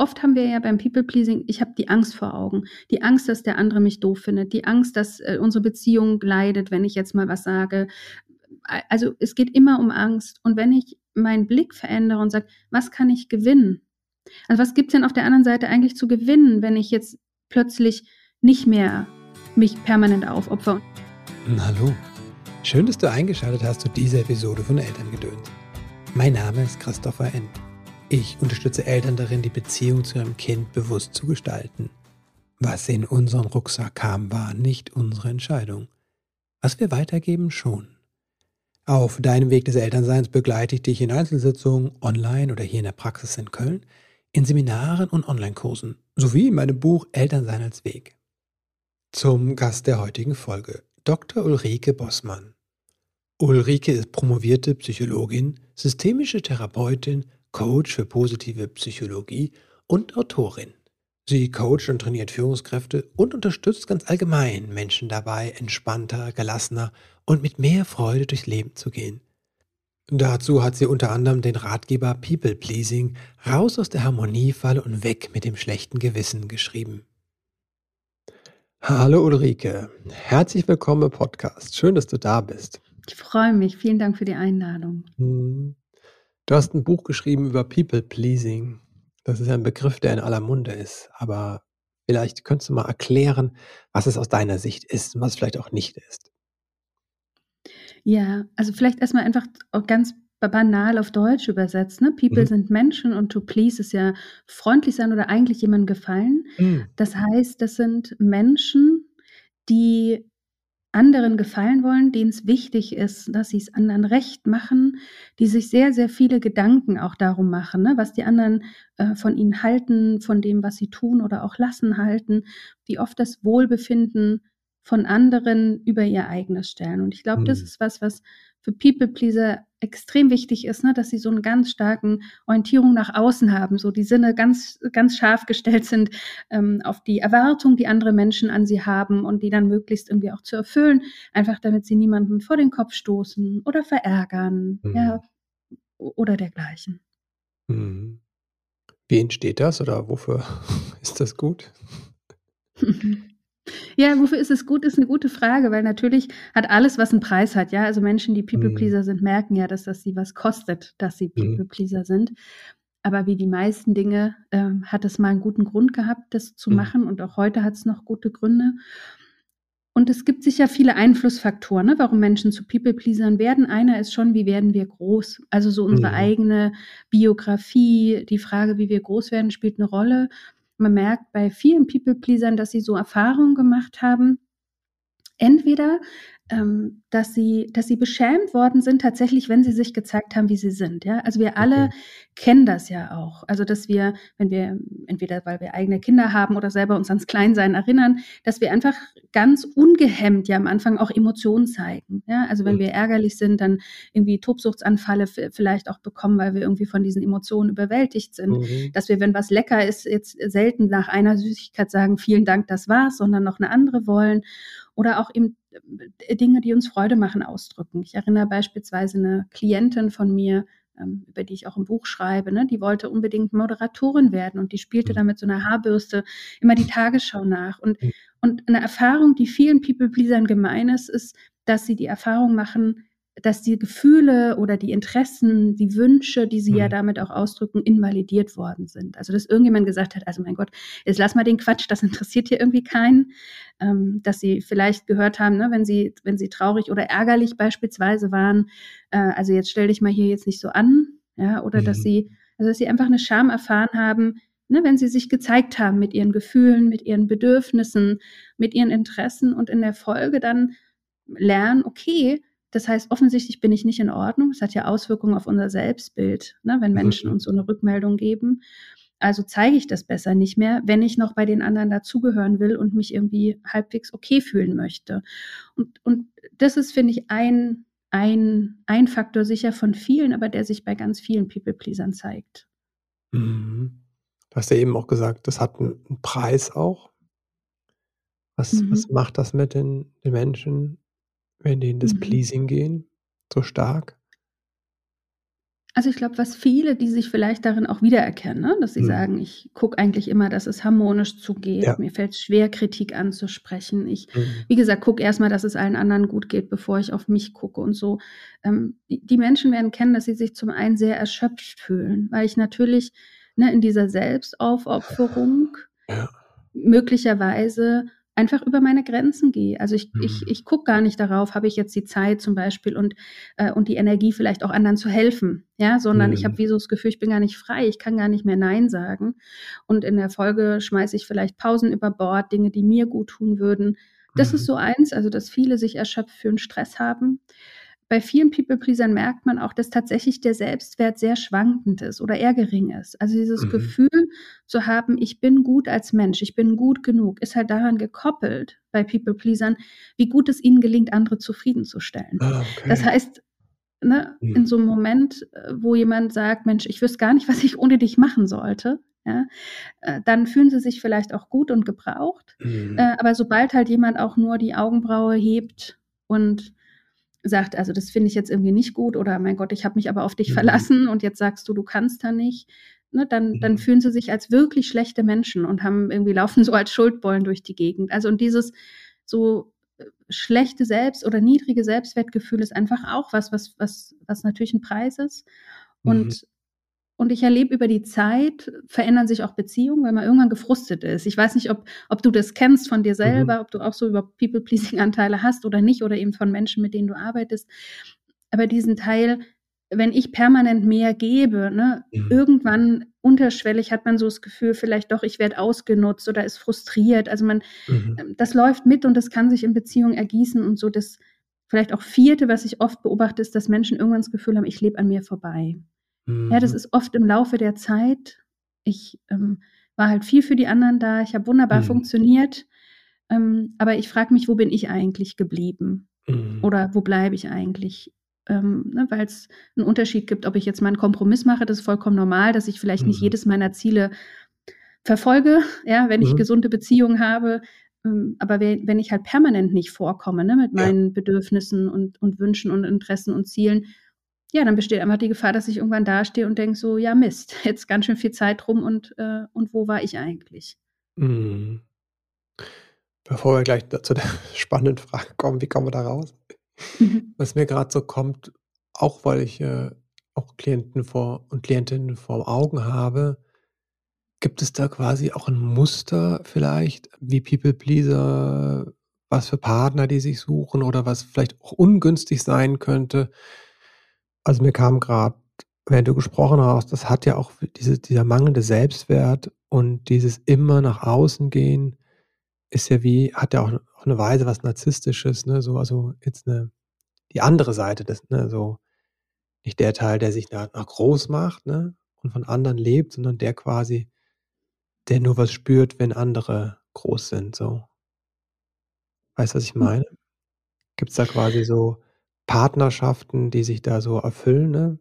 oft haben wir ja beim People-Pleasing, ich habe die Angst vor Augen. Die Angst, dass der andere mich doof findet. Die Angst, dass unsere Beziehung leidet, wenn ich jetzt mal was sage. Also es geht immer um Angst. Und wenn ich meinen Blick verändere und sage, was kann ich gewinnen? Also was gibt es denn auf der anderen Seite eigentlich zu gewinnen, wenn ich jetzt plötzlich nicht mehr mich permanent aufopfere? Hallo, schön, dass du eingeschaltet hast zu dieser Episode von Elterngedöns. Mein Name ist Christopher N. Ich unterstütze Eltern darin, die Beziehung zu ihrem Kind bewusst zu gestalten. Was in unseren Rucksack kam, war nicht unsere Entscheidung. Was wir weitergeben, schon. Auf deinem Weg des Elternseins begleite ich dich in Einzelsitzungen, online oder hier in der Praxis in Köln, in Seminaren und Online-Kursen, sowie in meinem Buch Elternsein als Weg. Zum Gast der heutigen Folge, Dr. Ulrike Bossmann. Ulrike ist promovierte Psychologin, systemische Therapeutin, Coach für positive Psychologie und Autorin. Sie coacht und trainiert Führungskräfte und unterstützt ganz allgemein Menschen dabei, entspannter, gelassener und mit mehr Freude durchs Leben zu gehen. Dazu hat sie unter anderem den Ratgeber People Pleasing, raus aus der Harmoniefalle und weg mit dem schlechten Gewissen geschrieben. Hallo Ulrike, herzlich willkommen im Podcast. Schön, dass du da bist. Ich freue mich. Vielen Dank für die Einladung. Du hast ein Buch geschrieben über People Pleasing. Das ist ja ein Begriff, der in aller Munde ist. Aber vielleicht könntest du mal erklären, was es aus deiner Sicht ist und was es vielleicht auch nicht ist. Ja, also vielleicht erstmal einfach auch ganz banal auf Deutsch übersetzt. Ne? People sind Menschen und to please ist ja freundlich sein oder eigentlich jemandem gefallen. Das heißt, das sind Menschen, die anderen gefallen wollen, denen es wichtig ist, dass sie es anderen recht machen, die sich sehr, sehr viele Gedanken auch darum machen, ne, was die anderen von ihnen halten, von dem, was sie tun oder auch lassen halten, die oft das Wohlbefinden von anderen über ihr eigenes stellen. Und ich glaube, das ist was für People-Pleaser extrem wichtig ist, ne, dass sie so einen ganz starken Orientierung nach außen haben, so die Sinne ganz, ganz scharf gestellt sind auf die Erwartung, die andere Menschen an sie haben und die dann möglichst irgendwie auch zu erfüllen, einfach damit sie niemanden vor den Kopf stoßen oder verärgern, ja, oder dergleichen. Wie entsteht das oder wofür ist das gut? Ja, wofür ist es gut, ist eine gute Frage, weil natürlich hat alles, was einen Preis hat, ja. Also Menschen, die People-Pleaser sind, merken ja, dass das sie was kostet, dass sie People-Pleaser sind. Aber wie die meisten Dinge, hat es mal einen guten Grund gehabt, das zu machen und auch heute hat es noch gute Gründe. Und es gibt sicher viele Einflussfaktoren, ne, warum Menschen zu People-Pleasern werden. Einer ist schon, wie werden wir groß? Also so unsere eigene Biografie, die Frage, wie wir groß werden, spielt eine Rolle. Man merkt bei vielen People-Pleasern, dass sie so Erfahrungen gemacht haben, entweder, dass sie beschämt worden sind tatsächlich, wenn sie sich gezeigt haben, wie sie sind, ja? Also, wir alle kennen das ja auch. Also, dass wir, wenn wir entweder weil wir eigene Kinder haben oder selber uns ans Kleinsein erinnern, dass wir einfach ganz ungehemmt ja am Anfang auch Emotionen zeigen, ja? Also, wenn wir ärgerlich sind, dann irgendwie Tobsuchtsanfälle vielleicht auch bekommen, weil wir irgendwie von diesen Emotionen überwältigt sind. Dass wir, wenn was lecker ist, jetzt selten nach einer Süßigkeit sagen: „Vielen Dank, das war's“, sondern noch eine andere wollen. Oder auch eben Dinge, die uns Freude machen, ausdrücken. Ich erinnere beispielsweise eine Klientin von mir, über die ich auch 'n Buch schreibe, ne, die wollte unbedingt Moderatorin werden und die spielte dann mit so 'ner Haarbürste immer die Tagesschau nach. Und 'ne Erfahrung, die vielen People-Pleasern gemein ist, dass sie die Erfahrung machen, dass die Gefühle oder die Interessen, die Wünsche, die sie ja damit auch ausdrücken, invalidiert worden sind. Also, dass irgendjemand gesagt hat: „Also, mein Gott, jetzt lass mal den Quatsch, das interessiert hier irgendwie keinen.“ Dass sie vielleicht gehört haben, ne, wenn sie traurig oder ärgerlich beispielsweise waren, also, jetzt stell dich mal hier jetzt nicht so an, ja, oder dass sie einfach 'ne Scham erfahren haben, ne, wenn sie sich gezeigt haben mit ihren Gefühlen, mit ihren Bedürfnissen, mit ihren Interessen und in der Folge dann lernen: „Okay, das heißt, offensichtlich bin ich nicht in Ordnung.“ Das hat ja Auswirkungen auf unser Selbstbild, ne, wenn Menschen uns so 'ne Rückmeldung geben. Also zeige ich das besser nicht mehr, wenn ich noch bei den anderen dazugehören will und mich irgendwie halbwegs okay fühlen möchte. Und das ist, finde ich, ein Faktor sicher von vielen, aber der sich bei ganz vielen People-Pleasern zeigt. Du hast ja eben auch gesagt, das hat einen Preis auch. Was Mhm. macht das mit den Menschen, wenn die in das Mhm. Pleasing gehen, so stark? Also ich glaube, was viele, die sich vielleicht darin auch wiedererkennen, ne? Dass sie sagen, ich gucke eigentlich immer, dass es harmonisch zugeht. Ja. Mir fällt es schwer, Kritik anzusprechen. Ich, Mhm. wie gesagt, gucke erstmal, dass es allen anderen gut geht, bevor ich auf mich gucke und so. Die Menschen werden kennen, dass sie sich zum einen sehr erschöpft fühlen, weil ich natürlich, ne, in dieser Selbstaufopferung Ja. möglicherweise einfach über meine Grenzen gehe. Also ich gucke gar nicht darauf, habe ich jetzt die Zeit zum Beispiel und die Energie, vielleicht auch anderen zu helfen, ja, sondern ich habe wie so das Gefühl, ich bin gar nicht frei, ich kann gar nicht mehr Nein sagen. Und in der Folge schmeiße ich vielleicht Pausen über Bord, Dinge, die mir gut tun würden. Das ist so eins, also dass viele sich erschöpft fühlen, Stress haben. Bei vielen People-Pleasern merkt man auch, dass tatsächlich der Selbstwert sehr schwankend ist oder eher gering ist. Also dieses Gefühl zu haben, ich bin gut als Mensch, ich bin gut genug, ist halt daran gekoppelt bei People-Pleasern, wie gut es ihnen gelingt, andere zufriedenzustellen. Ah, okay. Das heißt, ne, in so einem Moment, wo jemand sagt, Mensch, ich wüsste gar nicht, was ich ohne dich machen sollte, ja, dann fühlen sie sich vielleicht auch gut und gebraucht. Aber sobald halt jemand auch nur die Augenbraue hebt und sagt, also das finde ich jetzt irgendwie nicht gut oder mein Gott, ich habe mich aber auf dich verlassen und jetzt sagst du, du kannst da nicht, ne, dann fühlen sie sich als wirklich schlechte Menschen und haben irgendwie laufen so als Schuldbollen durch die Gegend. Also und dieses so schlechte Selbst- oder niedrige Selbstwertgefühl ist einfach auch was natürlich ein Preis ist. Und ich erlebe über die Zeit verändern sich auch Beziehungen, weil man irgendwann gefrustet ist. Ich weiß nicht, ob du das kennst von dir selber, ob du auch so über People-Pleasing-Anteile hast oder nicht oder eben von Menschen, mit denen du arbeitest. Aber diesen Teil, wenn ich permanent mehr gebe, ne, irgendwann unterschwellig hat man so das Gefühl, vielleicht doch, ich werde ausgenutzt oder ist frustriert. Also das läuft mit und das kann sich in Beziehungen ergießen und so. Das vielleicht auch vierte, was ich oft beobachte, ist, dass Menschen irgendwann das Gefühl haben, ich lebe an mir vorbei. Ja, das ist oft im Laufe der Zeit. Ich war halt viel für die anderen da. Ich habe wunderbar funktioniert. Aber ich frage mich, wo bin ich eigentlich geblieben? Oder wo bleibe ich eigentlich? Ne, weil es einen Unterschied gibt, ob ich jetzt mal einen Kompromiss mache, das ist vollkommen normal, dass ich vielleicht nicht jedes meiner Ziele verfolge, ja, wenn ich gesunde Beziehungen habe. Aber wenn ich halt permanent nicht vorkomme, ne, mit meinen Bedürfnissen und Wünschen und Interessen und Zielen, ja, dann besteht einfach die Gefahr, dass ich irgendwann dastehe und denke so: „Ja Mist, jetzt ganz schön viel Zeit rum und wo war ich eigentlich?“ Mhm. Bevor wir gleich da zu der spannenden Frage kommen, wie kommen wir da raus? Mhm. Was mir grad so kommt, auch weil ich, auch Klienten vor und Klientinnen vor Augen habe, gibt es da quasi auch 'n Muster vielleicht, wie People Pleaser, was für Partner die sich suchen oder was vielleicht auch ungünstig sein könnte? Also, mir kam grad, während du gesprochen hast, das hat ja auch dieser mangelnde Selbstwert und dieses immer nach außen gehen ist ja wie hat ja auch auf 'ne Weise was Narzisstisches, ne? So, also jetzt 'ne die andere Seite des, ne, so nicht der Teil, der sich da nach groß macht, ne, und von anderen lebt, sondern der quasi, der nur was spürt, wenn andere groß sind, so. Weißt du, was ich meine? Gibt's da quasi so Partnerschaften, die sich da so erfüllen, ne?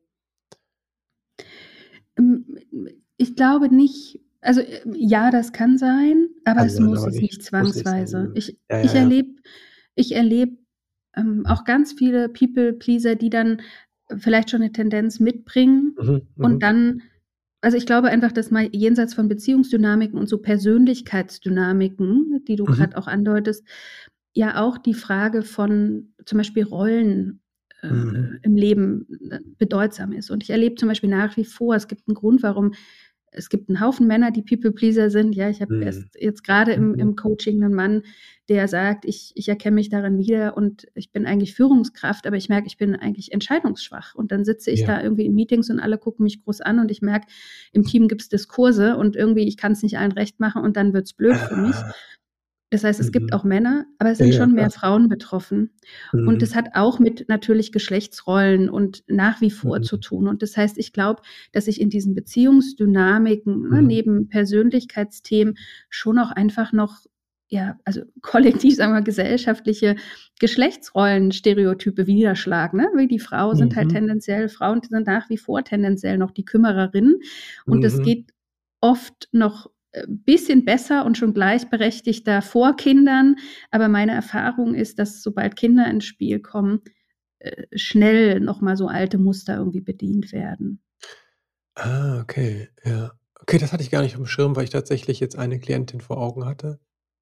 Hm, ich glaube nicht, also, ja, das kann sein, aber Kann es sein, muss aber es nicht nicht muss nicht sein, zwangsweise. ne? Ich Ja, ich ja, ja. erlebe ich erlebe, auch ganz viele People Pleaser, die dann vielleicht schon 'ne Tendenz mitbringen Mhm, und mhm, dann, also, ich glaube einfach, dass mal jenseits von Beziehungsdynamiken und so Persönlichkeitsdynamiken, die du mhm, grad auch andeutest, ja auch die Frage von zum Beispiel Rollen, mhm. im Leben, bedeutsam ist. Und ich erlebe zum Beispiel nach wie vor, es gibt 'n Grund, warum es gibt 'n Haufen Männer, die People Pleaser sind. Ja, ich habe erst Mhm. jetzt grade Mhm. im Coaching 'nen Mann, der sagt: „Ich erkenne mich darin wieder und ich bin eigentlich Führungskraft, aber ich merke, ich bin eigentlich entscheidungsschwach.“ Und dann sitze ich Ja. da irgendwie in Meetings und alle gucken mich groß an und ich merke, im Team gibt's Diskurse und irgendwie ich kann's nicht allen recht machen und dann wird's blöd für mich. Ah, Das heißt, es gibt mhm. auch Männer, aber es Ja, sind ja, schon klar. mehr Frauen betroffen. Und Mhm, das hat auch mit natürlich Geschlechtsrollen und nach wie vor zu mhm, tun. Und das heißt, ich glaube, dass ich in diesen Beziehungsdynamiken, ne, mhm, neben Persönlichkeitsthemen schon auch einfach noch, ja, also kollektiv, sagen wir, gesellschaftliche Geschlechtsrollenstereotype niederschlagen, ne? Wie die Frau sind halt mhm, tendenziell Frauen sind nach wie vor tendenziell noch die Kümmererin. Und das mhm, geht oft noch, bisschen besser und schon gleichberechtigter vor Kindern. Aber meine Erfahrung ist, dass sobald Kinder ins Spiel kommen, schnell nochmal so alte Muster irgendwie bedient werden. Ah, okay, ja. Okay, das hatte ich gar nicht aufm Schirm, weil ich tatsächlich jetzt eine Klientin vor Augen hatte,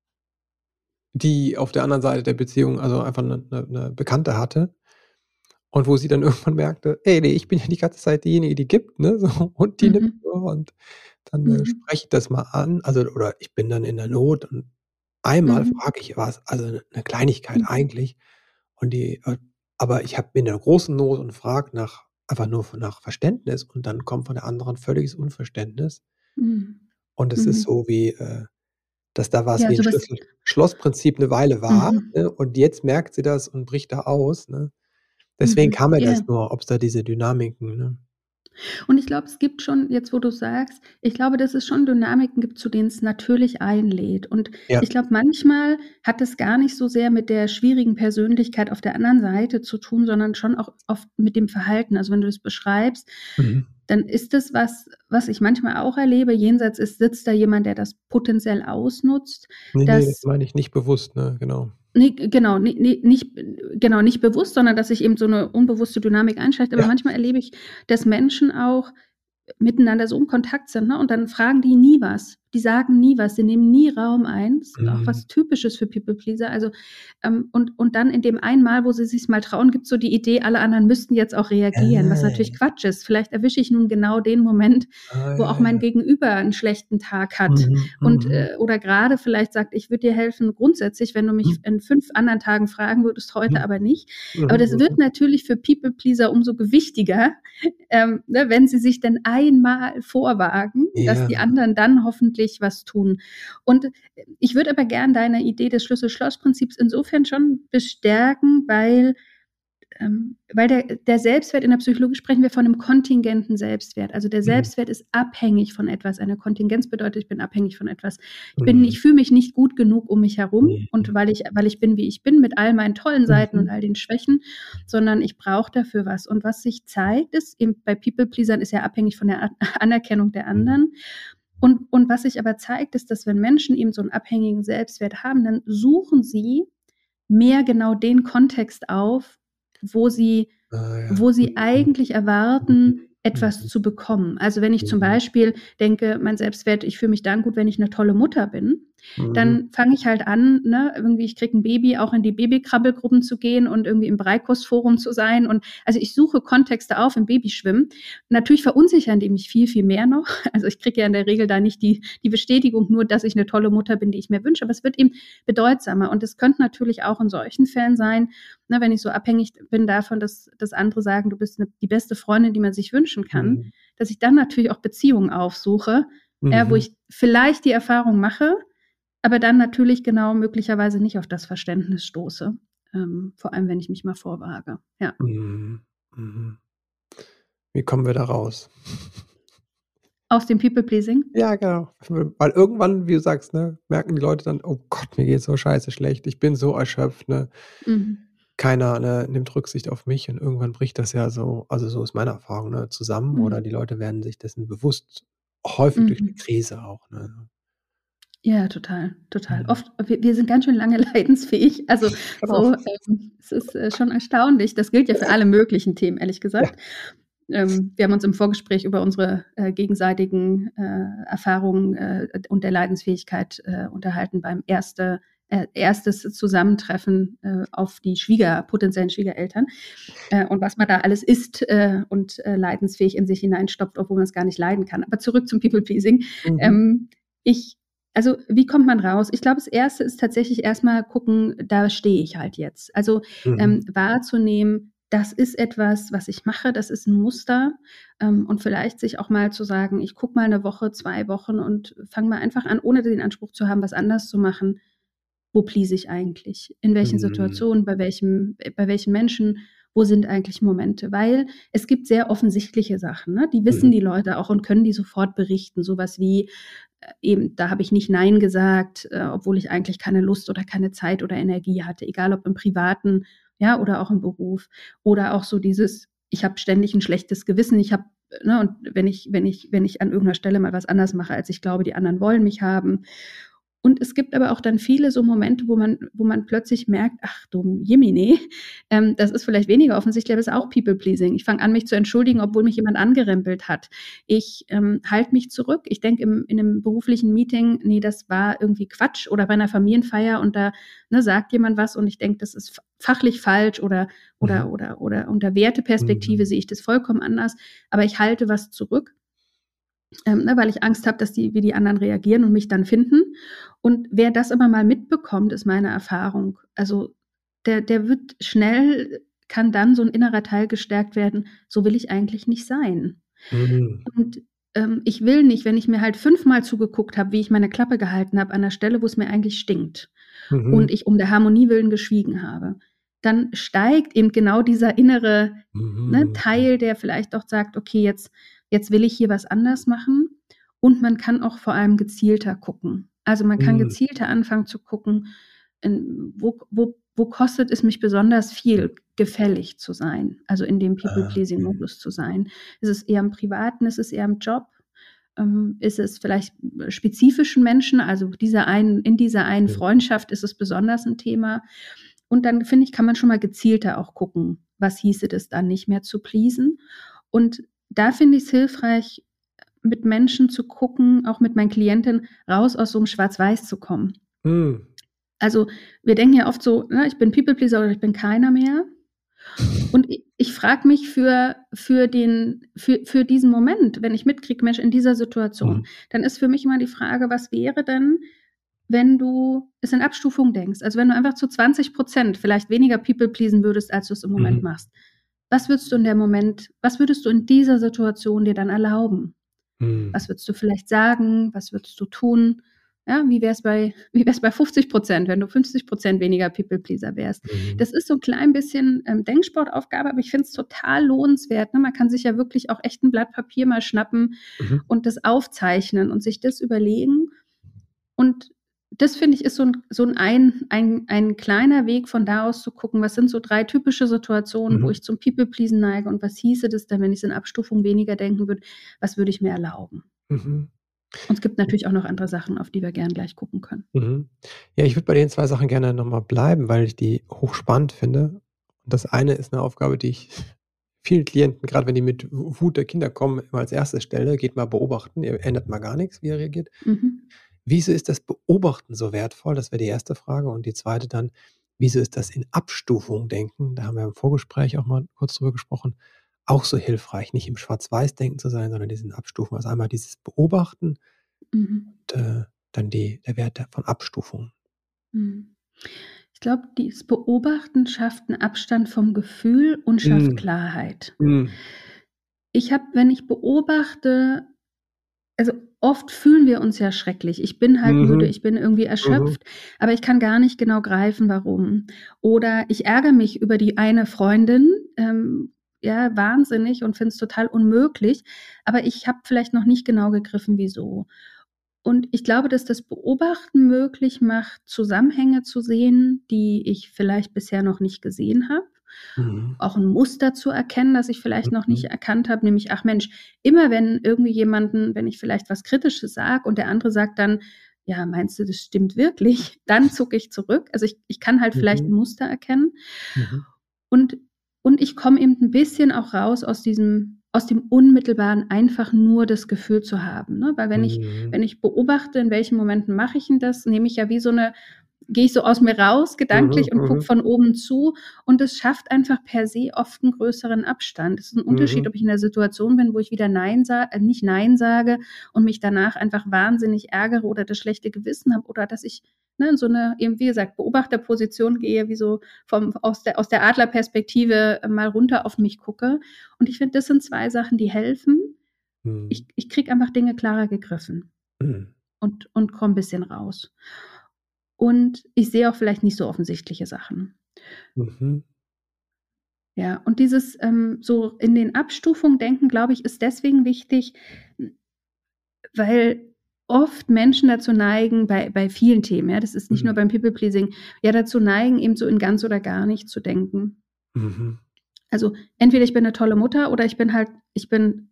die auf der anderen Seite der Beziehung also einfach 'ne Bekannte hatte und wo sie dann irgendwann merkte: „Ey, ne, ich bin ja die ganze Zeit diejenige, die gibt, ne, so und die nimmt Mhm. nur und dann, Mhm. spreche ich das mal an.“ Also, oder ich bin dann in der Not und einmal Mhm. frage ich was, also 'ne Kleinigkeit Mhm. eigentlich und die aber ich bin in 'ner großen Not und frage nach einfach nur nach Verständnis und dann kommt von der anderen völliges Unverständnis. Mhm. Und es ist Mhm. so wie, dass da war's Ja, wie 'n so was. Schlüssel-Schloss-Prinzip 'ne Weile war, Mhm. ne, und jetzt merkt sie das und bricht da aus, ne? Deswegen Mhm. kam mir Ja. das nur, ob's da diese Dynamiken, ne? Und ich glaube, es gibt schon jetzt, wo du's sagst, ich glaube, dass es schon Dynamiken gibt, zu denen es natürlich einlädt. Und Ja. ich glaube, manchmal hat es gar nicht so sehr mit der schwierigen Persönlichkeit auf der anderen Seite zu tun, sondern schon auch oft mit dem Verhalten. Also, wenn du das beschreibst, Mhm. dann ist es was ich manchmal auch erlebe, jenseits sitzt da jemand, der das potenziell ausnutzt, Ne, ne, das dass meine ich nicht bewusst, ne, genau. ne, genau, nicht bewusst, sondern dass sich eben so 'ne unbewusste Dynamik einschleicht. Aber Ja. manchmal erlebe ich, dass Menschen auch miteinander so im Kontakt sind, ne, und dann fragen die nie was. Die sagen nie was, die nehmen nie Raum ein. Ist auch Mhm. was Typisches für People Pleaser. Also, und dann in dem einen Mal, wo sie sich's mal trauen, gibt's so die Idee, alle anderen müssten jetzt auch reagieren, was natürlich Ah. Quatsch ist. Vielleicht erwische ich nun genau den Moment, Ah, wo ja, auch mein ja. Gegenüber 'n schlechten Tag hat Mhm, und, mhm, oder grade vielleicht sagt: „Ich würde dir helfen grundsätzlich, wenn du mich mhm, in 5 anderen Tagen fragen würdest, heute mhm, aber nicht.“ Aber mhm, das wird mhm. natürlich für People Pleaser umso gewichtiger, ne, wenn sie sich denn einmal vorwagen, dass Ja. die anderen dann hoffentlich was tun. Und ich würde aber gern deine Idee des Schlüssel-Schloss-Prinzips insofern schon bestärken, weil der Selbstwert in der Psychologie sprechen wir von 'nem kontingenten Selbstwert. Also, der Mhm, Selbstwert ist abhängig von etwas. Eine Kontingenz bedeutet, ich bin abhängig von etwas. mhm, Ich fühle mich nicht gut genug um mich herum mhm, und weil ich bin, wie ich bin, mit all meinen tollen Seiten und mhm, all den Schwächen, sondern ich brauche dafür was. Und was sich zeigt, ist eben bei People Pleasern ist ja abhängig von der Anerkennung der mhm. anderen. Und was sich aber zeigt, ist, dass wenn Menschen eben so 'n abhängigen Selbstwert haben, dann suchen sie mehr genau den Kontext auf, wo sie Ah, ja. wo sie Mhm, eigentlich mhm, erwarten, etwas mhm, zu bekommen. Also, wenn ich zum mhm, Beispiel denke, mein Selbstwert ich fühle mich dann gut, wenn ich 'ne tolle Mutter bin, mhm, dann fange ich halt an, ne, irgendwie ich kriege 'n Baby, auch in die Babykrabbelgruppen zu gehen und irgendwie im Beikostforum zu sein. Und also, ich suche Kontexte auf im Babyschwimmen. Natürlich verunsichern die mich viel, viel mehr noch. Also, ich kriege ja in der Regel da nicht die Bestätigung nur, dass ich 'ne tolle Mutter bin, die ich mir wünsche, aber es wird eben bedeutsamer. Und es könnte natürlich auch in solchen Fällen sein, ne, wenn ich so abhängig bin davon, dass andere sagen: „Du bist die beste Freundin, die man sich wünschen kann“, mhm, dass ich dann natürlich auch Beziehungen aufsuche, wo mhm, ich vielleicht die Erfahrung mache, aber dann natürlich genau möglicherweise nicht auf das Verständnis stoße, vor allem, wenn ich mich mal vorwage. Ja. mhm, mhm. Wie kommen wir da raus? Aus dem People Pleasing? Ja, genau. Weil irgendwann, wie du sagst, ne, merken die Leute dann: „Oh Gott, mir geht's so scheiße schlecht. Ich bin so erschöpft, ne? Mhm. Keiner, ne, nimmt Rücksicht auf mich.“ Und irgendwann bricht das ja so, also, so ist meine Erfahrung, ne, zusammen oder Mhm. die Leute werden sich dessen bewusst, häufig durch 'ne Mhm. Krise auch, ne? Ja, total, total. Mhm. Oft wir sind ganz schön lange leidensfähig. Also, Genau. so, es ist, schon erstaunlich. Das gilt ja für alle möglichen Themen, ehrlich Ja. gesagt. Wir haben uns im Vorgespräch über unsere, gegenseitigen, Erfahrungen, und der Leidensfähigkeit, unterhalten beim erstes Zusammentreffen, auf die potenziellen Schwiegereltern, und was man da alles isst, und, leidensfähig in sich hineinstopft, obwohl man's gar nicht leiden kann. Aber zurück zum People Pleasing. Mhm. Ähm, ich also, wie kommt man raus? Ich glaube, das Erste ist tatsächlich erst mal gucken, da stehe ich halt jetzt. Also, Mhm. wahrzunehmen, das ist etwas, was ich mache, das ist 'n Muster, und vielleicht sich auch mal zu sagen: „Ich gucke mal 'ne Woche, 2 Wochen und fange mal einfach an, ohne den Anspruch zu haben, was anders zu machen. Wo please ich eigentlich? In welchen Mhm. Situationen, bei welchen Menschen, wo sind eigentlich Momente?“ Weil es gibt sehr offensichtliche Sachen, ne? Die Mhm. wissen die Leute auch und können die sofort berichten. So was wie, eben, da habe ich nicht nein gesagt, obwohl ich eigentlich keine Lust oder keine Zeit oder Energie hatte, egal ob im Privaten, ja, oder auch im Beruf. Oder auch so dieses, ich habe ständig 'n schlechtes Gewissen. Ich habe und wenn ich an irgend 'ner Stelle mal was anders mache, als ich glaube, die anderen wollen mich haben. Und es gibt aber auch dann viele so Momente, wo man plötzlich merkt, ach du Jemine, das ist vielleicht weniger offensichtlich, aber es ist auch People-Pleasing. Ich fange an, mich zu entschuldigen, obwohl mich jemand angerempelt hat. Ich halte mich zurück. Ich denke in einem beruflichen Meeting, nee, das war irgendwie Quatsch, oder bei einer Familienfeier und da sagt jemand was und ich denke, das ist fachlich falsch oder unter Werteperspektive sehe ich das vollkommen anders, aber ich halte was zurück. Weil ich Angst habe, wie die anderen reagieren und mich dann finden. Und wer das aber mal mitbekommt, ist meine Erfahrung. Also der wird schnell, kann dann so ein innerer Teil gestärkt werden, so will ich eigentlich nicht sein. Und ich will nicht, wenn ich mir halt 5-mal zugeguckt habe, wie ich meine Klappe gehalten habe, an der Stelle, wo es mir eigentlich stinkt und ich um der Harmonie willen geschwiegen habe, dann steigt eben genau dieser innere Teil, der vielleicht auch sagt, okay, jetzt will ich hier was anders machen, und man kann auch vor allem gezielter gucken. Also man kann gezielter anfangen zu gucken, wo kostet es mich besonders viel, gefällig zu sein, also in dem People-Pleasing-Modus zu sein. Ist es eher im Privaten, ist es eher im Job? Ist es vielleicht spezifischen Menschen, also in dieser einen Freundschaft ist es besonders ein Thema. Und dann, finde ich, kann man schon mal gezielter auch gucken, was hieße das dann, nicht mehr zu pleasen. Und da finde ich es hilfreich, mit Menschen zu gucken, auch mit meinen Klientinnen, raus aus so einem Schwarz-Weiß zu kommen. Also wir denken ja oft so, ich bin People-Pleaser oder ich bin keiner mehr. Und ich frage mich für diesen Moment, wenn ich mitkriege, Mensch, in dieser Situation, dann ist für mich immer die Frage, was wäre denn, wenn du es in Abstufung denkst? Also wenn du einfach zu 20% vielleicht weniger People-pleasen würdest, als du es im Moment machst. Was würdest du in dieser Situation dir dann erlauben? Was würdest du vielleicht sagen? Was würdest du tun? Ja, wie wäre es bei 50%, wenn du 50% weniger People-Pleaser wärst? Das ist so ein klein bisschen Denksportaufgabe, aber ich finde es total lohnenswert. Man kann sich ja wirklich auch echt ein Blatt Papier mal schnappen und das aufzeichnen und sich das überlegen. Und das, finde ich, ist so ein kleiner Weg, von da aus zu gucken, was sind so 3 typische Situationen, wo ich zum People-Pleasen neige, und was hieße das dann, wenn ich es in Abstufung weniger denken würde, was würde ich mir erlauben? Und es gibt natürlich auch noch andere Sachen, auf die wir gern gleich gucken können. Ja, ich würde bei den 2 Sachen gerne nochmal bleiben, weil ich die hochspannend finde. Und das eine ist eine Aufgabe, die ich vielen Klienten, gerade wenn die mit Wut der Kinder kommen, immer als erstes stelle: Geht mal beobachten, ihr ändert mal gar nichts, wie er reagiert. Wieso ist das Beobachten so wertvoll? Das wäre die erste Frage. Und die zweite dann, wieso ist das in Abstufung denken, da haben wir im Vorgespräch auch mal kurz drüber gesprochen, auch so hilfreich, nicht im Schwarz-Weiß-Denken zu sein, sondern diesen Abstufung. Also einmal dieses Beobachten und dann der Wert von Abstufung. Ich glaube, das Beobachten schafft einen Abstand vom Gefühl und schafft Klarheit. Wenn ich beobachte, also oft fühlen wir uns ja schrecklich. Ich bin halt müde, ich bin irgendwie erschöpft, aber ich kann gar nicht genau greifen, warum. Oder ich ärgere mich über die eine Freundin, wahnsinnig, und finde es total unmöglich, aber ich habe vielleicht noch nicht genau gegriffen, wieso. Und ich glaube, dass das Beobachten möglich macht, Zusammenhänge zu sehen, die ich vielleicht bisher noch nicht gesehen habe. Auch ein Muster zu erkennen, das ich vielleicht noch nicht erkannt habe, nämlich, ach Mensch, immer wenn wenn ich vielleicht was Kritisches sage und der andere sagt dann, ja, meinst du, das stimmt wirklich? Dann zucke ich zurück. Also ich kann halt vielleicht ein Muster erkennen. Und ich komme eben ein bisschen auch raus aus dem Unmittelbaren, einfach nur das Gefühl zu haben. Ne? Weil wenn ich beobachte, in welchen Momenten mache ich denn das, gehe ich so aus mir raus gedanklich und gucke von oben zu, und es schafft einfach per se oft einen größeren Abstand. Es ist ein Unterschied, ob ich in der Situation bin, wo ich wieder nicht Nein sage und mich danach einfach wahnsinnig ärgere oder das schlechte Gewissen habe, oder dass ich in so eine, eben wie gesagt, Beobachterposition gehe, wie so aus der Adlerperspektive mal runter auf mich gucke. Und ich finde, das sind 2 Sachen, die helfen. Ich kriege einfach Dinge klarer gegriffen und komme ein bisschen raus. Und ich sehe auch vielleicht nicht so offensichtliche Sachen. Ja, und dieses so in den Abstufungen denken, glaube ich, ist deswegen wichtig, weil oft Menschen dazu neigen, bei vielen Themen, das ist nicht nur beim People-Pleasing, dazu neigen, eben so in ganz oder gar nicht zu denken. Also entweder ich bin eine tolle Mutter oder ich bin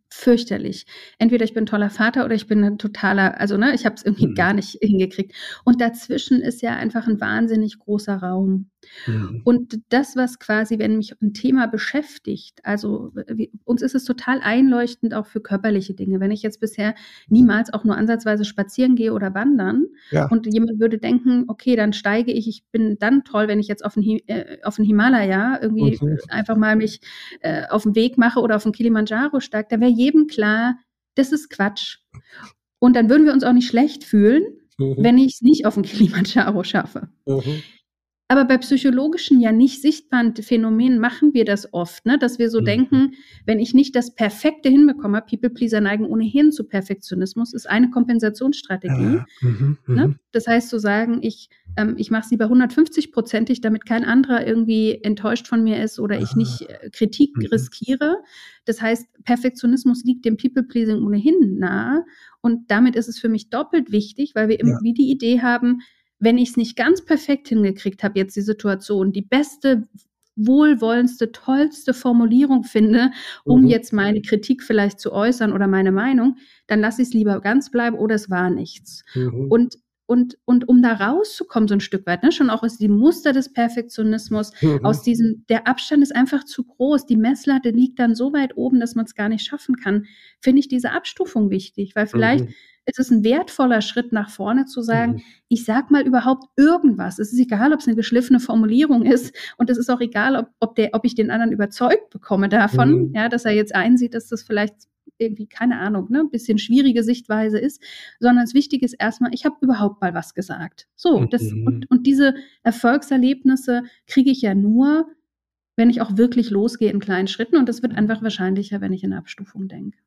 fürchterlich. Entweder ich bin ein toller Vater oder ich bin ein totaler, also ich habe es irgendwie gar nicht hingekriegt. Und dazwischen ist ja einfach ein wahnsinnig großer Raum. Und das, was quasi, wenn mich ein Thema beschäftigt, also uns ist es total einleuchtend auch für körperliche Dinge. Wenn ich jetzt bisher niemals auch nur ansatzweise spazieren gehe oder wandern und jemand würde denken, okay, dann steige ich bin dann toll, wenn ich jetzt auf den Himalaya irgendwie einfach mal mich auf den Weg mache oder auf den Kilimanjaro steige, da wäre jedem klar, das ist Quatsch. Und dann würden wir uns auch nicht schlecht fühlen, wenn ich es nicht auf den Kilimanjaro schaffe. Aber bei psychologischen ja nicht sichtbaren Phänomenen machen wir das oft, ne? Dass wir so denken, wenn ich nicht das Perfekte hinbekomme, People-Pleaser neigen ohnehin zu Perfektionismus, ist eine Kompensationsstrategie. Ne? Das heißt zu sagen, ich mache es lieber 150%ig, damit kein anderer irgendwie enttäuscht von mir ist oder ich nicht Kritik riskiere. Das heißt, Perfektionismus liegt dem People-Pleasing ohnehin nahe und damit ist es für mich doppelt wichtig, weil wir irgendwie die Idee haben, wenn ich es nicht ganz perfekt hingekriegt habe, jetzt die Situation, die beste, wohlwollendste, tollste Formulierung finde, um jetzt meine Kritik vielleicht zu äußern oder meine Meinung, dann lasse ich es lieber ganz bleiben oder es war nichts. Und um da rauszukommen, so ein Stück weit, ne, schon auch aus dem Muster des Perfektionismus, aus diesem, der Abstand ist einfach zu groß, die Messlatte liegt dann so weit oben, dass man es gar nicht schaffen kann, finde ich diese Abstufung wichtig, weil vielleicht ist es ein wertvoller Schritt nach vorne zu sagen, ich sag mal überhaupt irgendwas. Es ist egal, ob es eine geschliffene Formulierung ist und es ist auch egal, ob ich den anderen überzeugt bekomme davon, ja, dass er jetzt einsieht, dass das vielleicht irgendwie, keine Ahnung, ne, ein bisschen schwierige Sichtweise ist, sondern das Wichtige ist erstmal, ich habe überhaupt mal was gesagt. So, und diese Erfolgserlebnisse kriege ich ja nur, wenn ich auch wirklich losgehe in kleinen Schritten und das wird einfach wahrscheinlicher, wenn ich in Abstufung denke.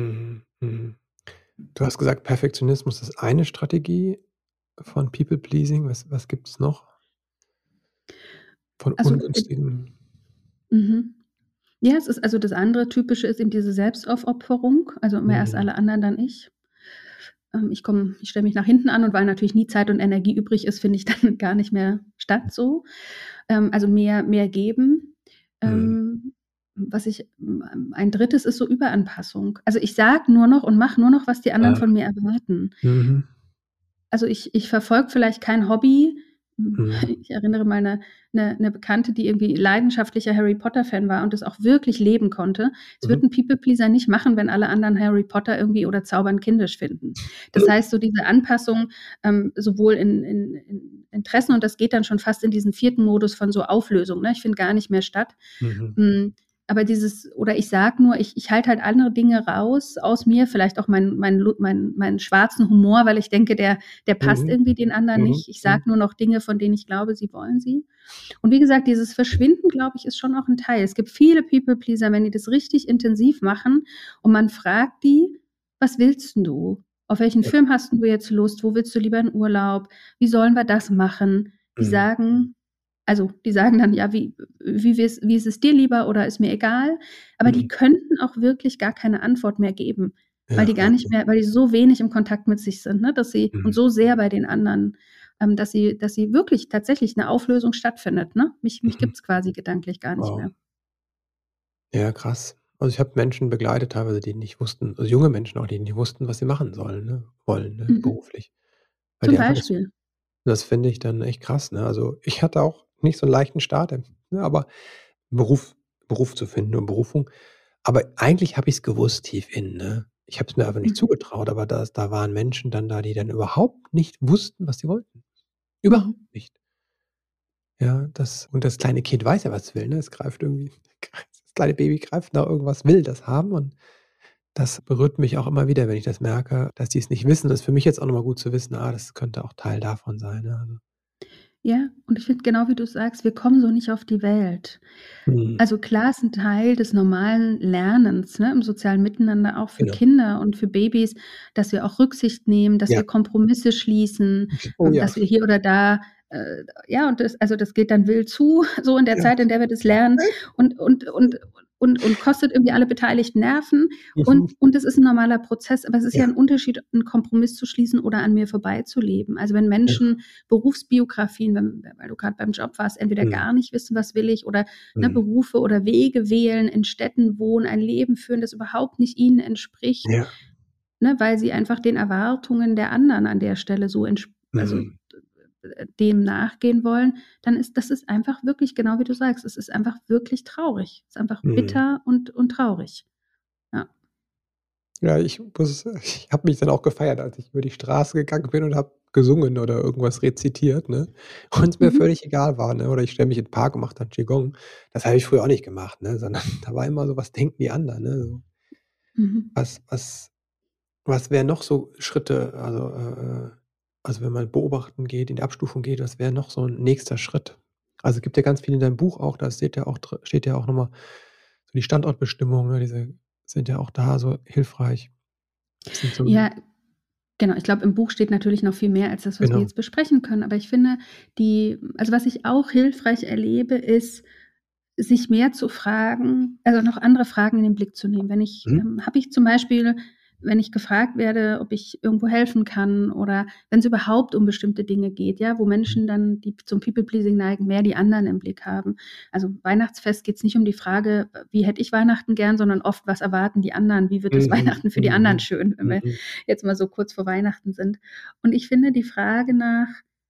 Du hast gesagt, Perfektionismus ist eine Strategie von People-Pleasing. Was gibt es noch? Von ungünstigen? Ja, es ist also das andere Typische ist eben diese Selbstaufopferung, also immer erst alle anderen, dann ich. Ich stelle mich nach hinten an und weil natürlich nie Zeit und Energie übrig ist, finde ich dann gar nicht mehr statt so. Also mehr geben. Ein drittes ist so Überanpassung. Also ich sage nur noch und mache nur noch, was die anderen von mir erwarten. Also ich verfolge vielleicht kein Hobby. Ich erinnere mal eine Bekannte, die irgendwie leidenschaftlicher Harry Potter-Fan war und das auch wirklich leben konnte. Es wird ein People-Pleaser nicht machen, wenn alle anderen Harry Potter irgendwie oder Zaubern kindisch finden. Das heißt, so diese Anpassung sowohl in Interessen und das geht dann schon fast in diesen 4. Modus von so Auflösung. Ne? Ich finde gar nicht mehr statt. Aber oder ich sage nur, ich halte halt andere Dinge raus aus mir, vielleicht auch meinen schwarzen Humor, weil ich denke, der passt irgendwie den anderen nicht. Ich sage nur noch Dinge, von denen ich glaube, sie wollen sie. Und wie gesagt, dieses Verschwinden, glaube ich, ist schon auch ein Teil. Es gibt viele People-Pleaser, wenn die das richtig intensiv machen und man fragt die, was willst du? Auf welchen Film hast du jetzt Lust? Wo willst du lieber in Urlaub? Wie sollen wir das machen? Die sagen dann, ja, wie ist es dir lieber oder ist mir egal, aber die könnten auch wirklich gar keine Antwort mehr geben, weil die gar nicht mehr, weil die so wenig im Kontakt mit sich sind, ne, dass sie und so sehr bei den anderen, dass sie wirklich tatsächlich eine Auflösung stattfindet, ne? Mich gibt's quasi gedanklich gar nicht mehr. Ja, krass. Also ich habe Menschen begleitet, teilweise, die nicht wussten, also junge Menschen auch, die nicht wussten, was sie machen wollen, beruflich. Weil Zum die einfach Beispiel. das finde ich dann echt krass, ne? Also ich hatte auch nicht so einen leichten Start, ne, aber Beruf zu finden und Berufung. Aber eigentlich habe ich's gewusst tief innen, ne? Ich habe es mir einfach nicht zugetraut, aber da waren Menschen dann da, die dann überhaupt nicht wussten, was sie wollten. Überhaupt nicht. Ja, das kleine Kind weiß ja, was es will, ne? Es greift irgendwie das kleine Baby greift nach irgendwas, will das haben und das berührt mich auch immer wieder, wenn ich das merke, dass die es nicht wissen. Das ist für mich jetzt auch noch mal gut zu wissen, das könnte auch Teil davon sein, ne? Also Ja, und ich finde genau wie du sagst, wir kommen so nicht auf die Welt. Also klar ist ein Teil des normalen Lernens, ne, im sozialen Miteinander auch für Genau. Kinder und für Babys, dass wir auch Rücksicht nehmen, dass wir Kompromisse schließen, dass wir hier oder da und das geht dann wild zu, so in der Zeit, in der wir das lernen. Und und kostet irgendwie alle Beteiligten Nerven und es ist ein normaler Prozess, aber es ist ja ein Unterschied, einen Kompromiss zu schließen oder an mir vorbeizuleben. Also wenn Menschen Berufsbiografien, weil du gerade beim Job warst, entweder gar nicht wissen, was will ich oder Berufe oder Wege wählen, in Städten wohnen, ein Leben führen, das überhaupt nicht ihnen entspricht, weil sie einfach den Erwartungen der anderen an der Stelle so dem nachgehen wollen, dann ist das einfach wirklich, genau wie du sagst, es ist einfach wirklich traurig. Es ist einfach bitter und traurig. Ja. Ja, ich habe mich dann auch gefeiert, als ich über die Straße gegangen bin und habe gesungen oder irgendwas rezitiert, ne? Und es mir völlig egal war, ne? Oder ich stelle mich in 'n Park und mache dann Qigong. Das habe ich früher auch nicht gemacht, ne? Sondern da war immer so: „Was denken die anderen“, ne? So, was wären noch so Schritte, also, wenn man beobachten geht, in die Abstufung geht, was wäre noch so 'n nächster Schritt? Also, es gibt ja ganz viel in deinem Buch auch, da steht ja auch noch mal so die Standortbestimmung, ne, diese sind ja auch da so hilfreich. Das sind so Ja, genau. Ich glaube, im Buch steht natürlich noch viel mehr als das, was wir jetzt besprechen können. Aber ich finde, also was ich auch hilfreich erlebe, ist, sich mehr zu fragen, also noch andere Fragen in den Blick zu nehmen. Habe ich zum Beispiel, wenn ich gefragt werde, ob ich irgendwo helfen kann oder wenn es überhaupt um bestimmte Dinge geht, ja, wo Menschen dann, die zum People-Pleasing neigen, mehr die anderen im Blick haben. Also Weihnachtsfest geht es nicht um die Frage, wie hätte ich Weihnachten gern, sondern oft, was erwarten die anderen, wie wird das Weihnachten für die anderen schön, wenn wir jetzt mal so kurz vor Weihnachten sind. Und ich finde die Frage nach,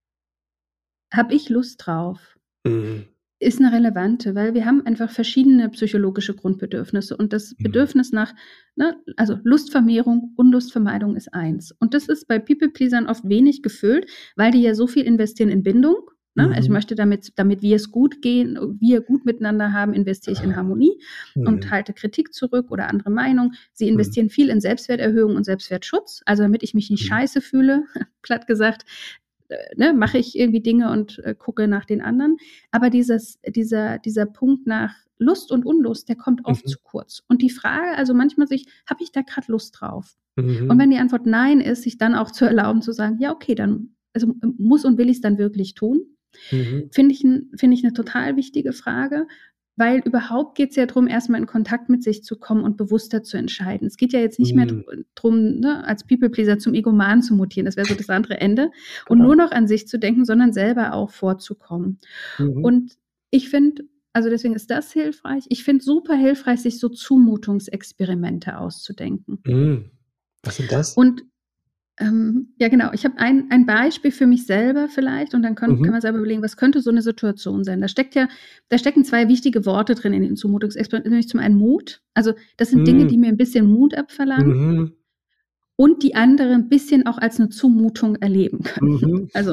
habe ich Lust drauf? Ist eine relevante, weil wir haben einfach verschiedene psychologische Grundbedürfnisse und das Bedürfnis nach, also Lustvermehrung, Unlustvermeidung ist eins. Und das ist bei People-Pleasern oft wenig gefüllt, weil die ja so viel investieren in Bindung, ne? Also ich möchte damit wir es gut gehen, wir gut miteinander haben, investiere ich in Harmonie und halte Kritik zurück oder andere Meinung. Sie investieren viel in Selbstwerterhöhung und Selbstwertschutz, also damit ich mich nicht scheiße fühle, platt gesagt, mache ich irgendwie Dinge und gucke nach den anderen. Aber dieser Punkt nach Lust und Unlust, der kommt oft zu kurz. Und die Frage, also manchmal habe ich da gerade Lust drauf? Und wenn die Antwort nein ist, sich dann auch zu erlauben, zu sagen, ja, okay, dann, also muss und will ich es dann wirklich tun? Finde ich eine total wichtige Frage, weil überhaupt geht es ja darum, erstmal in Kontakt mit sich zu kommen und bewusster zu entscheiden. Es geht ja jetzt nicht mehr darum, als People-Pleaser zum Egoman zu mutieren, das wäre so das andere Ende, und nur noch an sich zu denken, sondern selber auch vorzukommen. Und ich finde, also deswegen ist das hilfreich. Ich finde super hilfreich, sich so Zumutungsexperimente auszudenken. Was sind das? Und ja, genau. Ich habe ein Beispiel für mich selber vielleicht und dann kann man selber überlegen, was könnte so eine Situation sein. Da stecken zwei wichtige Worte drin in den Zumutungsexperimenten, nämlich zum einen Mut. Also das sind Dinge, die mir ein bisschen Mut abverlangen und die andere ein bisschen auch als eine Zumutung erleben können. Also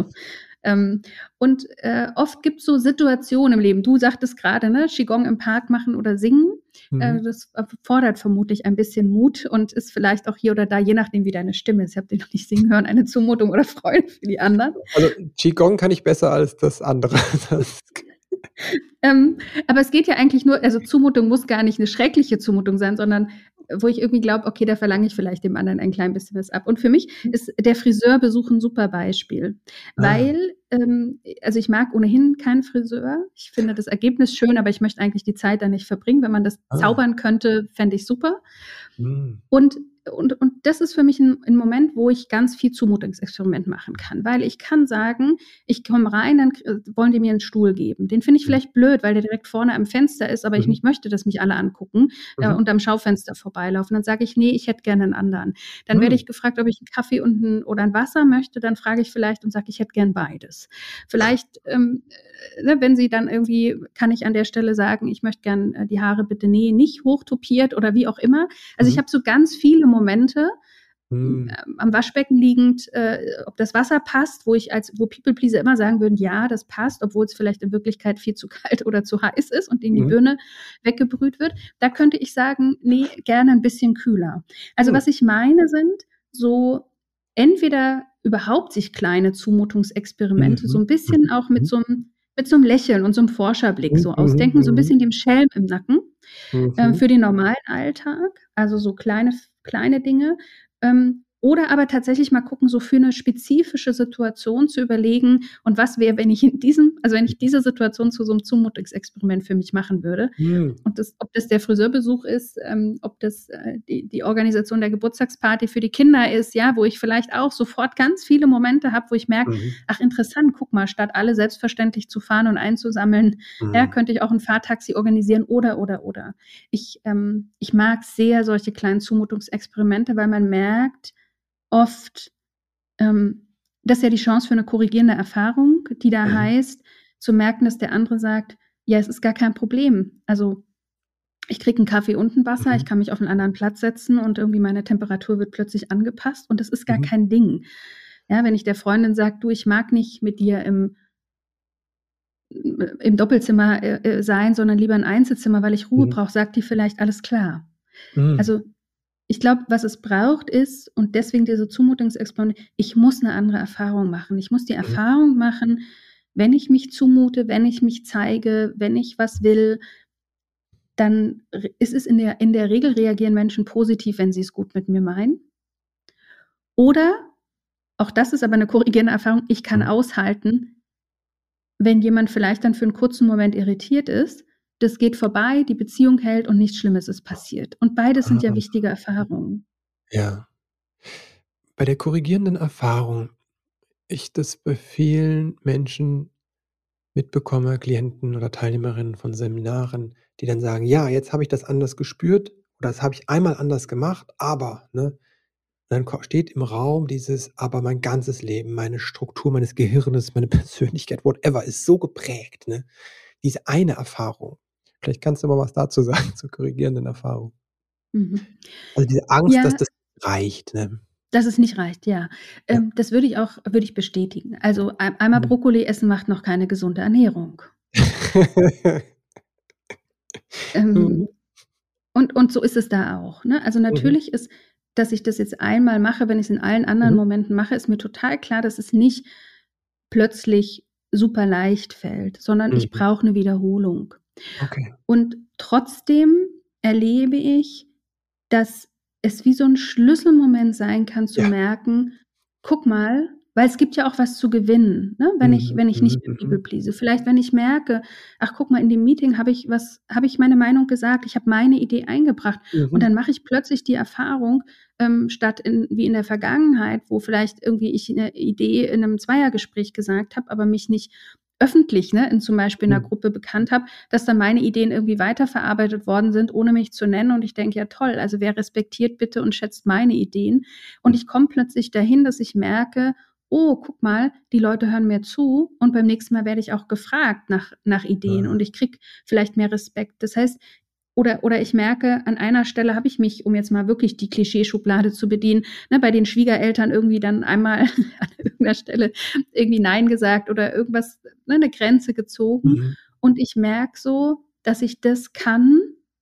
oft gibt es so Situationen im Leben. Du sagtest gerade, ne, Qigong im Park machen oder singen. Das fordert vermutlich ein bisschen Mut und ist vielleicht auch hier oder da, je nachdem wie deine Stimme ist, ich habe den noch nicht singen hören, eine Zumutung oder Freude für die anderen. Also Qigong kann ich besser als das andere. Aber es geht ja eigentlich nur, also Zumutung muss gar nicht eine schreckliche Zumutung sein, sondern wo ich irgendwie glaube, okay, da verlange ich vielleicht dem anderen ein klein bisschen was ab. Und für mich ist der Friseurbesuch ein super Beispiel, weil, also ich mag ohnehin keinen Friseur. Ich finde das Ergebnis schön, aber ich möchte eigentlich die Zeit da nicht verbringen. Wenn man das zaubern könnte, fände ich super. Und das ist für mich ein Moment, wo ich ganz viel Zumutungsexperiment machen kann, weil ich kann sagen, ich komme rein, dann wollen die mir einen Stuhl geben. Den finde ich vielleicht blöd, weil der direkt vorne am Fenster ist, aber ich nicht möchte, dass mich alle angucken und am Schaufenster vorbeilaufen. Dann sage ich, nee, ich hätte gerne einen anderen. Dann werde ich gefragt, ob ich einen Kaffee oder ein Wasser möchte. Dann frage ich vielleicht und sage, ich hätte gern beides. Vielleicht, wenn sie dann irgendwie, kann ich an der Stelle sagen, ich möchte gern die Haare bitte nicht hochtopiert oder wie auch immer. Also ich habe so ganz viele Momente, am Waschbecken liegend, ob das Wasser passt, wo People-Pleaser immer sagen würden, ja, das passt, obwohl es vielleicht in Wirklichkeit viel zu kalt oder zu heiß ist und denen die Birne weggebrüht wird. Da könnte ich sagen, nee, gerne ein bisschen kühler. Also was ich meine sind so entweder überhaupt sich kleine Zumutungsexperimente, so ein bisschen auch mit so einem Lächeln und so einem Forscherblick so ausdenken, so ein bisschen dem Schelm im Nacken für den normalen Alltag, also so kleine Dinge. Oder aber tatsächlich mal gucken, so für eine spezifische Situation zu überlegen, und was wäre, wenn ich wenn ich diese Situation zu so einem Zumutungsexperiment für mich machen würde. Mhm. Und ob das der Friseurbesuch ist, ob das die Organisation der Geburtstagsparty für die Kinder ist, ja, wo ich vielleicht auch sofort ganz viele Momente habe, wo ich merke, ach interessant, guck mal, statt alle selbstverständlich zu fahren und einzusammeln, ja, könnte ich auch ein Fahrtaxi organisieren oder. Ich mag sehr solche kleinen Zumutungsexperimente, weil man merkt oft, das ist ja die Chance für eine korrigierende Erfahrung, die da heißt, zu merken, dass der andere sagt, ja, es ist gar kein Problem. Also ich kriege einen Kaffee und ein Wasser, ich kann mich auf einen anderen Platz setzen und irgendwie meine Temperatur wird plötzlich angepasst und das ist gar kein Ding. Ja, wenn ich der Freundin sage, du, ich mag nicht mit dir im Doppelzimmer sein, sondern lieber ein Einzelzimmer, weil ich Ruhe brauche, sagt die vielleicht, alles klar. Also ich glaube, was es braucht ist, und deswegen diese Zumutungsexperimente, ich muss eine andere Erfahrung machen. Ich muss die Erfahrung machen, wenn ich mich zumute, wenn ich mich zeige, wenn ich was will, dann ist es in der Regel reagieren Menschen positiv, wenn sie es gut mit mir meinen. Oder, auch das ist aber eine korrigierende Erfahrung, ich kann aushalten, wenn jemand vielleicht dann für einen kurzen Moment irritiert ist, das geht vorbei, die Beziehung hält und nichts Schlimmes ist passiert. Und beides sind ja wichtige Erfahrungen. Ja. Bei der korrigierenden Erfahrung, ich das bei vielen Menschen mitbekomme, Klienten oder Teilnehmerinnen von Seminaren, die dann sagen: „Ja, jetzt habe ich das anders gespürt oder das habe ich einmal anders gemacht, aber", ne? Dann steht im Raum dieses: „Aber mein ganzes Leben, meine Struktur meines Gehirnes, meine Persönlichkeit, whatever, ist so geprägt", ne? Diese eine Erfahrung. Vielleicht kannst du mal was dazu sagen zur korrigierenden Erfahrung. Mhm. Also, diese Angst, dass Ja, das reicht, ne? dass es nicht reicht, ja. Ja. Das würde ich bestätigen. Also, einmal Mhm. Brokkoli essen macht noch keine gesunde Ernährung. Mhm. Ähm, und so ist es da auch, ne? Also, Mhm. natürlich ist, dass ich das jetzt einmal mache, wenn ich's in allen anderen Mhm. Momenten mache, ist mir total klar, dass es nicht plötzlich super leicht fällt, sondern ich Mhm. brauche 'ne Wiederholung. Okay. Und trotzdem erlebe ich, dass es wie so 'n Schlüsselmoment sein kann zu Ja. merken: „Guck mal", weil es gibt ja auch was zu gewinnen, ne, wenn ich Mhm. nicht Mhm. mehr Mhm. people please. Vielleicht, wenn ich merke: „Ach, guck mal, in dem Meeting habe ich meine Meinung gesagt, ich habe meine Idee eingebracht." Und Mhm. dann mache ich plötzlich die Erfahrung, statt wie in der Vergangenheit, wo vielleicht irgendwie ich 'ne Idee in 'nem Zweiergespräch gesagt habe, aber mich nicht öffentlich, ne, in zum Beispiel in 'ner Mhm. Gruppe bekannt habe, dass dann meine Ideen irgendwie weiterverarbeitet worden sind, ohne mich zu nennen. Und ich denke: „Ja toll, also wer respektiert bitte und schätzt meine Ideen?" Und Mhm. ich komme plötzlich dahin, dass ich merke: „Oh, guck mal, die Leute hören mir zu und beim nächsten Mal werde ich auch gefragt nach Ideen Ah. und ich kriege vielleicht mehr Respekt." Das heißt, oder ich merke, an einer Stelle habe ich mich, um jetzt mal wirklich die Klischeeschublade zu bedienen, ne, bei den Schwiegereltern irgendwie dann einmal an irgendeiner Stelle irgendwie nein gesagt oder irgendwas, ne, 'ne Grenze gezogen. Mhm. Und ich merke so, dass ich das kann.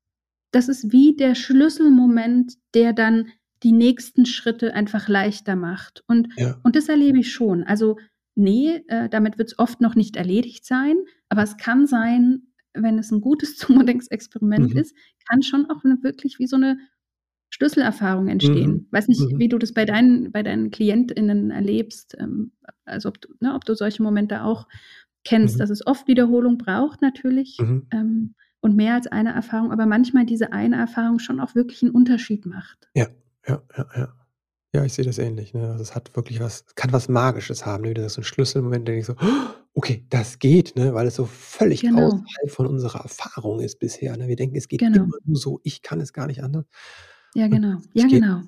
Das ist wie der Schlüsselmoment, der dann die nächsten Schritte einfach leichter macht. Ja. Und das erlebe ich schon. Also, ne, damit wird's oft noch nicht erledigt sein, aber es kann sein, wenn es 'n gutes Zumutungsexperiment Mhm. ist, kann schon auch 'ne wirklich wie so 'ne Schlüsselerfahrung Mhm. entstehen. Weiß nicht, Mhm. wie du das bei deinen KlientInnen erlebst, also ob du solche Momente auch kennst, Mhm. dass es oft Wiederholung braucht natürlich, Mhm. und mehr als eine Erfahrung, aber manchmal diese eine Erfahrung schon auch wirklich 'n Unterschied macht. Ja, ja, ja, ja. Ja, ich sehe das ähnlich, ne? Also, es hat wirklich was, es kann was Magisches haben, ne? Wieder so 'n Schlüsselmoment, denke ich so: „Okay, das geht", ne? Weil es so völlig Genau, außerhalb von unserer Erfahrung ist bisher, ne? Wir denken, es geht genau. immer nur so, ich kann es gar nicht anders Ja, und genau. plötzlich Ja, geht genau. es.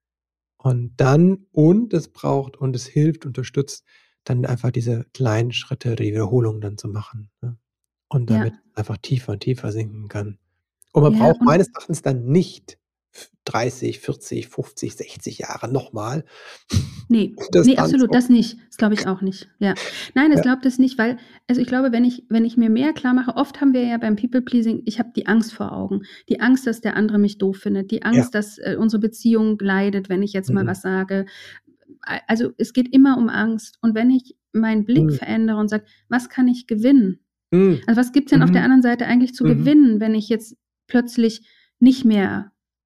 Und dann und es braucht und es hilft, unterstützt, dann einfach diese kleinen Schritte, die Wiederholung dann zu machen, ne? Und damit Ja, einfach tiefer und tiefer sinken kann. Und man ja, braucht meines und Erachtens dann nicht 30, 40, 50, 60 Jahre nochmal, ne, um das ne, dann absolut, so, das nicht. Das glaube ich auch nicht. Ja. Nein, ich ja, glaube das nicht, weil, also, ich glaube, wenn ich mir mehr klarmache, oft haben wir ja beim People Pleasing, ich habe die Angst vor Augen. Die Angst, dass der andere mich doof findet, die ja, Angst, dass, unsere Beziehung leidet, wenn ich jetzt mal mhm, was sage. Also, es geht immer um Angst. Und wenn ich meinen Blick mhm, verändere und sage: „Was kann ich gewinnen?" mhm, Also, was gibt's denn auf der mhm, anderen Seite eigentlich zu mhm, gewinnen, wenn ich jetzt plötzlich nicht mehr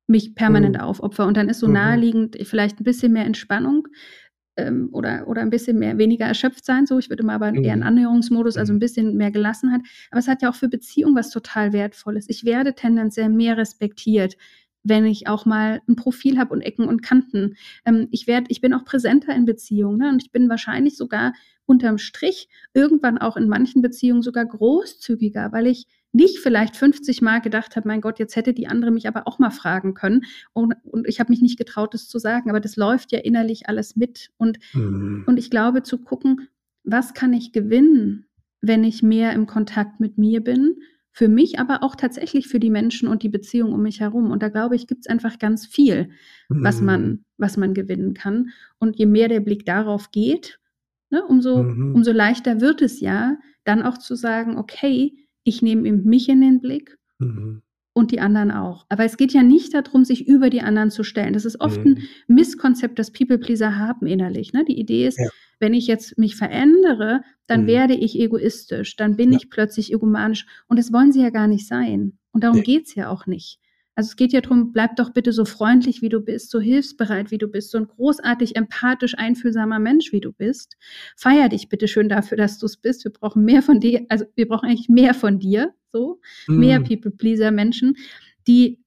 mich permanent aufopfer. Und dann ist so naheliegend vielleicht ein bisschen mehr Entspannung oder ein bisschen weniger erschöpft sein. So, ich würde mal aber eher einen Annäherungsmodus, also ein bisschen mehr Gelassenheit. Aber es hat ja auch für Beziehungen was total Wertvolles. Ich werde tendenziell mehr respektiert, wenn ich auch mal ein Profil habe und Ecken und Kanten. Ich bin auch präsenter in Beziehungen, ne? Und ich bin wahrscheinlich sogar unterm Strich irgendwann auch in manchen Beziehungen sogar großzügiger, weil ich nicht vielleicht 50 Mal gedacht habe, mein Gott, jetzt hätte die andere mich aber auch mal fragen können. Und ich habe mich nicht getraut, das zu sagen. Aber das läuft ja innerlich alles mit. Und ich glaube, zu gucken, was kann ich gewinnen, wenn ich mehr im Kontakt mit mir bin, für mich, aber auch tatsächlich für die Menschen und die Beziehung um mich herum. Und da glaube ich, gibt es einfach ganz viel, was man gewinnen kann. Und je mehr der Blick darauf geht, ne, umso leichter wird es ja, dann auch zu sagen, okay, ich nehme eben mich in den Blick und die anderen auch. Aber es geht ja nicht darum, sich über die anderen zu stellen. Das ist oft ein Misskonzept, das People-Pleaser haben innerlich. Ne? Die Idee ist, wenn ich jetzt mich verändere, dann werde ich egoistisch, dann bin ich plötzlich egomanisch. Und das wollen sie ja gar nicht sein. Und darum geht's ja auch nicht. Also es geht ja darum, bleib doch bitte so freundlich, wie du bist, so hilfsbereit, wie du bist, so ein großartig empathisch einfühlsamer Mensch, wie du bist. Feier dich bitte schön dafür, dass du es bist. Wir brauchen mehr von dir, also wir brauchen eigentlich mehr von dir, so, mehr People-Pleaser-Menschen, die,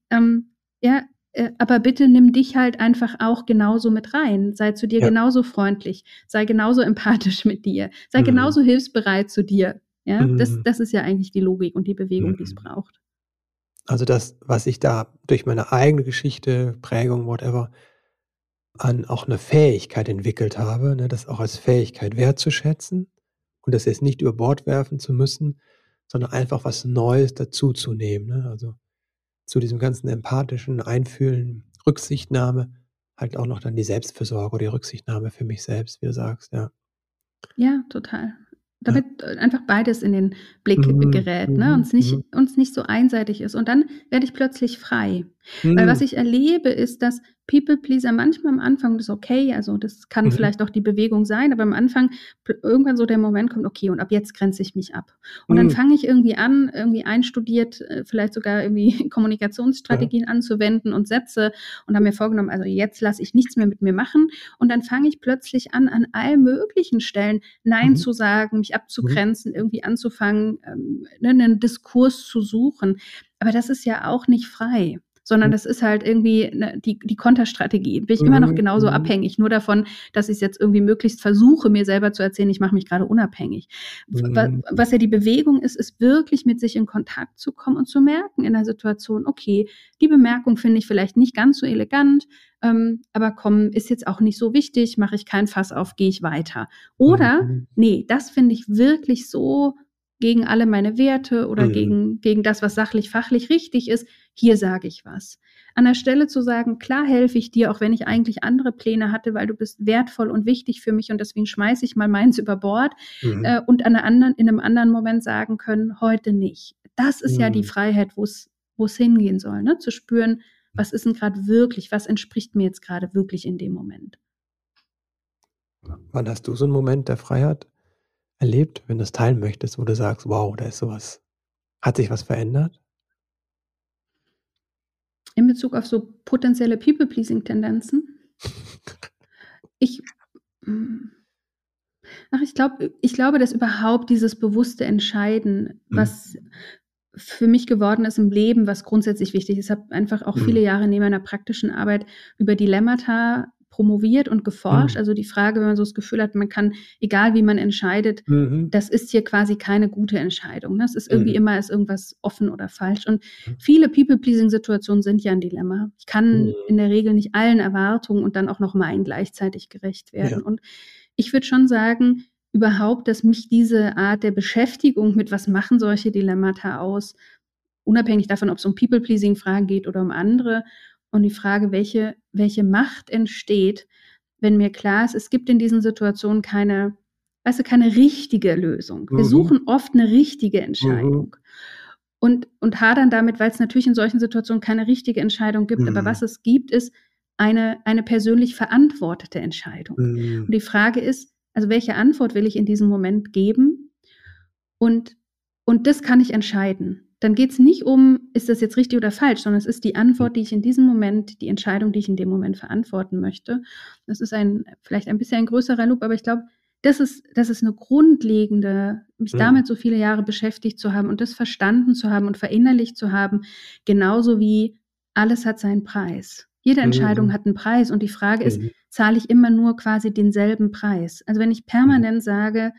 aber bitte nimm dich halt einfach auch genauso mit rein. Sei zu dir genauso freundlich, sei genauso empathisch mit dir, sei genauso hilfsbereit zu dir. Ja, das ist ja eigentlich die Logik und die Bewegung, die es braucht. Also das, was ich da durch meine eigene Geschichte, Prägung, whatever, an auch eine Fähigkeit entwickelt habe, ne, das auch als Fähigkeit wertzuschätzen und das jetzt nicht über Bord werfen zu müssen, sondern einfach was Neues dazuzunehmen, ne? Also zu diesem ganzen empathischen Einfühlen, Rücksichtnahme, halt auch noch dann die Selbstfürsorge oder die Rücksichtnahme für mich selbst, wie du sagst, ja. Ja, total. Damit einfach beides in den Blick gerät, ne, und es nicht so einseitig ist. Und dann werde ich plötzlich frei. Weil was ich erlebe, ist, dass People-Pleaser manchmal am Anfang, das ist okay, also das kann vielleicht auch die Bewegung sein, aber am Anfang irgendwann so der Moment kommt, okay, und ab jetzt grenze ich mich ab. Und dann fange ich irgendwie an, irgendwie einstudiert, vielleicht sogar irgendwie Kommunikationsstrategien anzuwenden und Sätze und habe mir vorgenommen, also jetzt lasse ich nichts mehr mit mir machen. Und dann fange ich plötzlich an allen möglichen Stellen Nein zu sagen, mich abzugrenzen, irgendwie anzufangen, einen Diskurs zu suchen. Aber das ist ja auch nicht frei, sondern das ist halt irgendwie die Konterstrategie. Bin ich immer noch genauso abhängig, nur davon, dass ich es jetzt irgendwie möglichst versuche, mir selber zu erzählen, ich mache mich gerade unabhängig. Was ja die Bewegung ist, ist wirklich mit sich in Kontakt zu kommen und zu merken in der Situation, okay, die Bemerkung finde ich vielleicht nicht ganz so elegant, aber komm, ist jetzt auch nicht so wichtig, mache ich kein Fass auf, gehe ich weiter. Oder, nee, das finde ich wirklich so gegen alle meine Werte oder gegen das, was sachlich, fachlich richtig ist, hier sage ich was. An der Stelle zu sagen, klar helfe ich dir, auch wenn ich eigentlich andere Pläne hatte, weil du bist wertvoll und wichtig für mich und deswegen schmeiße ich mal meins über Bord und in einem anderen Moment sagen können, heute nicht. Das ist ja die Freiheit, wo es hingehen soll, ne? Zu spüren, was ist denn gerade wirklich, was entspricht mir jetzt gerade wirklich in dem Moment. Wann hast du so einen Moment der Freiheit erlebt, wenn du es teilen möchtest, wo du sagst: „Wow, da ist sowas, hat sich was verändert?“ In Bezug auf so potenzielle People-Pleasing-Tendenzen? Ich glaube, dass überhaupt dieses bewusste Entscheiden, was für mich geworden ist im Leben, was grundsätzlich wichtig ist. Ich habe einfach auch viele Jahre neben meiner praktischen Arbeit über Dilemmata promoviert und geforscht. Also die Frage, wenn man so das Gefühl hat, man kann, egal wie man entscheidet, das ist hier quasi keine gute Entscheidung. Das ist irgendwie immer, ist irgendwas offen oder falsch. Und viele People-Pleasing-Situationen sind ja ein Dilemma. Ich kann in der Regel nicht allen Erwartungen und dann auch noch meinen gleichzeitig gerecht werden. Und ich würde schon sagen, überhaupt, dass mich diese Art der Beschäftigung mit was machen solche Dilemmata aus, unabhängig davon, ob es um People-Pleasing-Fragen geht oder um andere, und die Frage, welche Macht entsteht, wenn mir klar ist, es gibt in diesen Situationen keine richtige Lösung. Wir suchen oft eine richtige Entscheidung. Und hadern damit, weil es natürlich in solchen Situationen keine richtige Entscheidung gibt. Aber was es gibt, ist eine persönlich verantwortete Entscheidung. Und die Frage ist, also welche Antwort will ich in diesem Moment geben? Und das kann ich entscheiden. dann geht es nicht um, ist das jetzt richtig oder falsch, sondern es ist die Antwort, die ich in diesem Moment, die Entscheidung, die ich in dem Moment verantworten möchte. Das ist vielleicht ein bisschen ein größerer Loop, aber ich glaube, das ist eine grundlegende, mich damit so viele Jahre beschäftigt zu haben und das verstanden zu haben und verinnerlicht zu haben, genauso wie alles hat seinen Preis. Jede Entscheidung hat einen Preis und die Frage ist, zahle ich immer nur quasi denselben Preis? Also wenn ich permanent sage,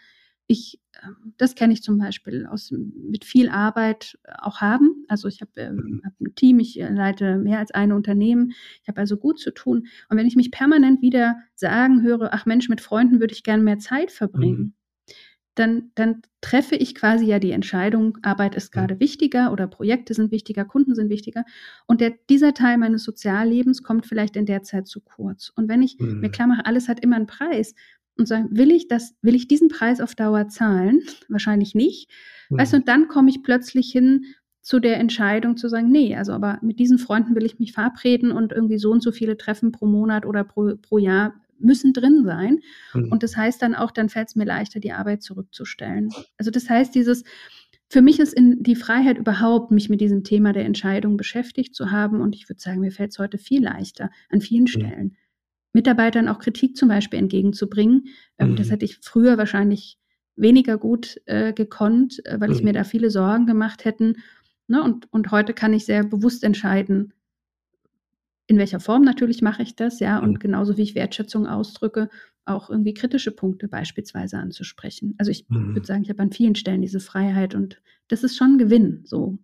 das kenne ich zum Beispiel mit viel Arbeit auch haben. Also ich habe hab ein Team, ich leite mehr als ein Unternehmen. Ich habe also gut zu tun. Und wenn ich mich permanent wieder sagen höre, ach Mensch, mit Freunden würde ich gerne mehr Zeit verbringen, dann treffe ich quasi ja die Entscheidung, Arbeit ist gerade wichtiger oder Projekte sind wichtiger, Kunden sind wichtiger. Und dieser Teil meines Soziallebens kommt vielleicht in der Zeit zu kurz. Und wenn ich mir klar mache, alles hat immer einen Preis und sage, will ich diesen Preis auf Dauer zahlen? Wahrscheinlich nicht. Weißt du, und dann komme ich plötzlich hin zu der Entscheidung zu sagen, nee, also aber mit diesen Freunden will ich mich verabreden und irgendwie so und so viele Treffen pro Monat oder pro Jahr müssen drin sein. Und das heißt dann auch, dann fällt es mir leichter, die Arbeit zurückzustellen. Also das heißt, für mich ist die Freiheit überhaupt, mich mit diesem Thema der Entscheidung beschäftigt zu haben. Und ich würde sagen, mir fällt es heute viel leichter an vielen Stellen. Mitarbeitern auch Kritik zum Beispiel entgegenzubringen. Das hätte ich früher wahrscheinlich weniger gut gekonnt, weil ich mir da viele Sorgen gemacht hätte. Ne? Und heute kann ich sehr bewusst entscheiden, in welcher Form natürlich mache ich das, ja, und genauso wie ich Wertschätzung ausdrücke, auch irgendwie kritische Punkte beispielsweise anzusprechen. Also ich würde sagen, ich habe an vielen Stellen diese Freiheit und das ist schon ein Gewinn, so.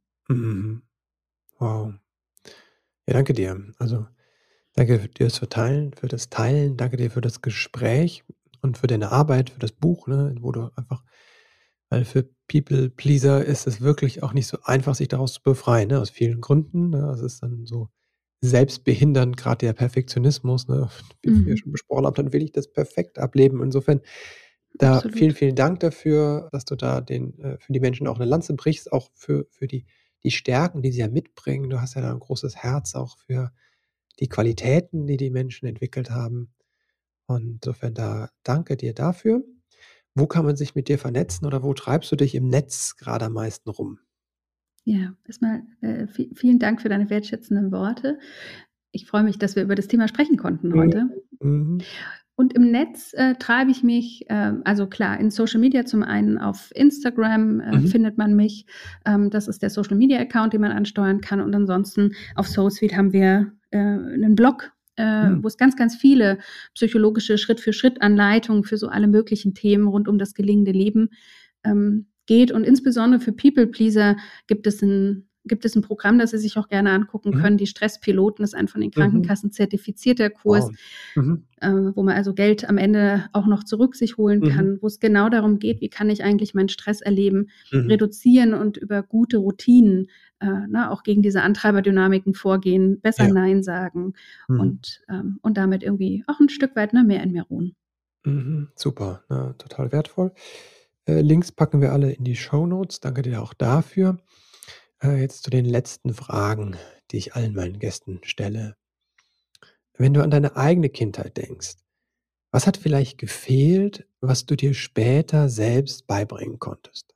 Wow. Ja, danke dir. Also, danke dir für das Teilen. Danke dir für das Gespräch und für deine Arbeit, für das Buch, ne, wo du einfach, weil für People Pleaser ist es wirklich auch nicht so einfach, sich daraus zu befreien, ne, aus vielen Gründen, ne? Es ist dann so selbstbehindernd, gerade der Perfektionismus, ne, wie wir schon besprochen haben, dann will ich das perfekt ableben. Insofern da vielen, Absolut. vielen Dank dafür, dass du da für die Menschen auch eine Lanze brichst, auch für die Stärken, die sie ja mitbringen. Du hast ja da ein großes Herz auch für die Qualitäten, die die Menschen entwickelt haben. Und insofern da danke dir dafür. Wo kann man sich mit dir vernetzen oder wo treibst du dich im Netz gerade am meisten rum? Ja, erstmal vielen Dank für deine wertschätzenden Worte. Ich freue mich, dass wir über das Thema sprechen konnten heute. Mhm. Und im Netz treibe ich mich, also klar, in Social Media zum einen auf Instagram findet man mich. Das ist der Social Media Account, den man ansteuern kann. Und ansonsten auf SoulSuite haben wir einen Blog, wo es ganz, ganz viele psychologische Schritt-für-Schritt-Anleitungen für so alle möglichen Themen rund um das gelingende Leben geht. Und insbesondere für People-Pleaser gibt es ein Programm, das Sie sich auch gerne angucken können. Die Stresspiloten ist ein von den Krankenkassen zertifizierter Kurs, wo man also Geld am Ende auch noch zurück sich holen kann, wo es genau darum geht, wie kann ich eigentlich mein Stresserleben reduzieren und über gute Routinen auch gegen diese Antreiberdynamiken vorgehen, besser Nein sagen und damit irgendwie auch ein Stück weit mehr in mir ruhen. Super, ja, total wertvoll. Links packen wir alle in die Shownotes. Danke dir auch dafür. Jetzt zu den letzten Fragen, die ich allen meinen Gästen stelle. Wenn du an deine eigene Kindheit denkst, was hat vielleicht gefehlt, was du dir später selbst beibringen konntest?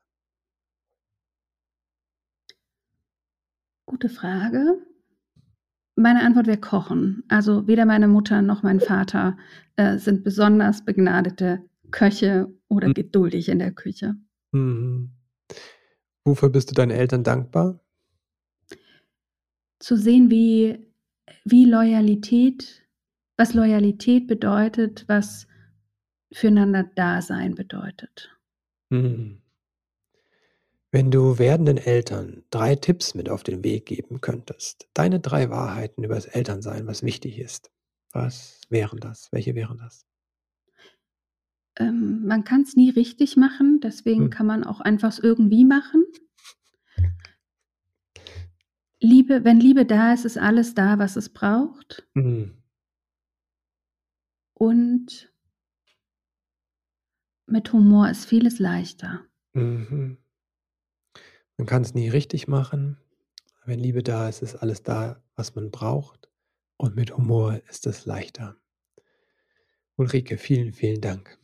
Gute Frage. Meine Antwort wäre Kochen. Also weder meine Mutter noch mein Vater sind besonders begnadete Köche oder geduldig in der Küche. Mhm. Wofür bist du deinen Eltern dankbar? Zu sehen, was Loyalität bedeutet, was füreinander Dasein bedeutet. Mhm. Wenn du werdenden Eltern 3 Tipps mit auf den Weg geben könntest, deine 3 Wahrheiten über das Elternsein, was wichtig ist, was wären das? Welche wären das? Man kann es nie richtig machen, deswegen kann man auch einfach es irgendwie machen. Wenn Liebe da ist, ist alles da, was es braucht. Mhm. Und mit Humor ist vieles leichter. Mhm. Man kann es nie richtig machen. Wenn Liebe da ist, ist alles da, was man braucht. Und mit Humor ist es leichter. Ulrike, vielen, vielen Dank.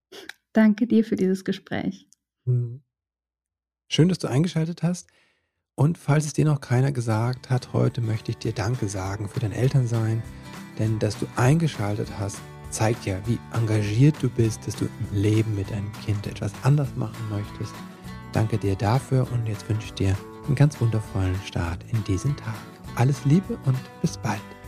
Danke dir für dieses Gespräch. Mhm. Schön, dass du eingeschaltet hast. Und falls es dir noch keiner gesagt hat, heute möchte ich dir Danke sagen für dein Elternsein, denn dass du eingeschaltet hast, zeigt ja, wie engagiert du bist, dass du im Leben mit deinem Kind etwas anders machen möchtest. Danke dir dafür und jetzt wünsche ich dir einen ganz wundervollen Start in diesen Tag. Alles Liebe und bis bald.